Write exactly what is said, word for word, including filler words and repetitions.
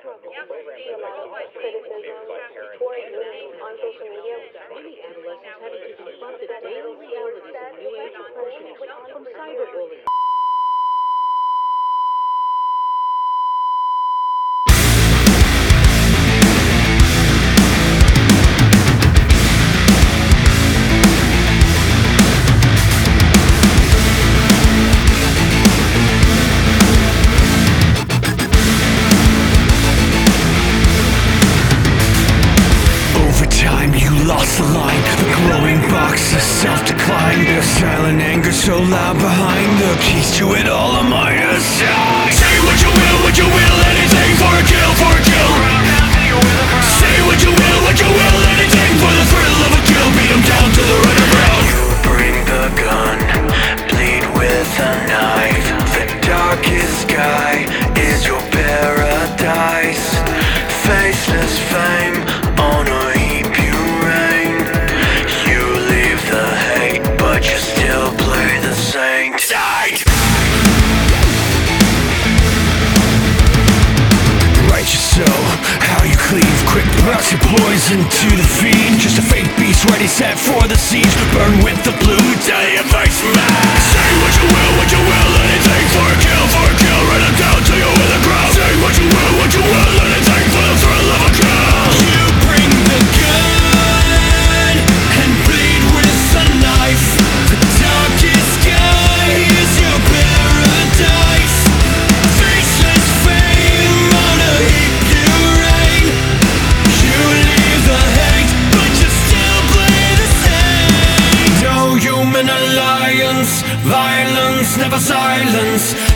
struggle. See a lot of criticism toward you on social media. Many adolescents having to confront the daily realities of new age oppression from cyberbullying. Lost the line, the glowing box of self-decline. The silent anger so loud behind the keys to it all on my side. Say what you will, what you will, anything for a kill, for a kill. Say what you will, what you will, anything for the thrill of a kill. Beat 'em down to the running ground. You bring the gun, bleed with a knife. The darkest sky is your paradise. Faceless fame on a so, how you cleave, quick burst your poison to the feed. Just a fake beast ready set for the siege. Burn with the blue till your face smash. Say what you will, what you will, anything for a kill, for a kill. Run them down till you're with the ground. Say what you will, what you will, anything for the thrill of a kill. You bring the gun and bleed with a knife. The darkest sky is your paradise. Faceless fame on a heap. Violence, never silence.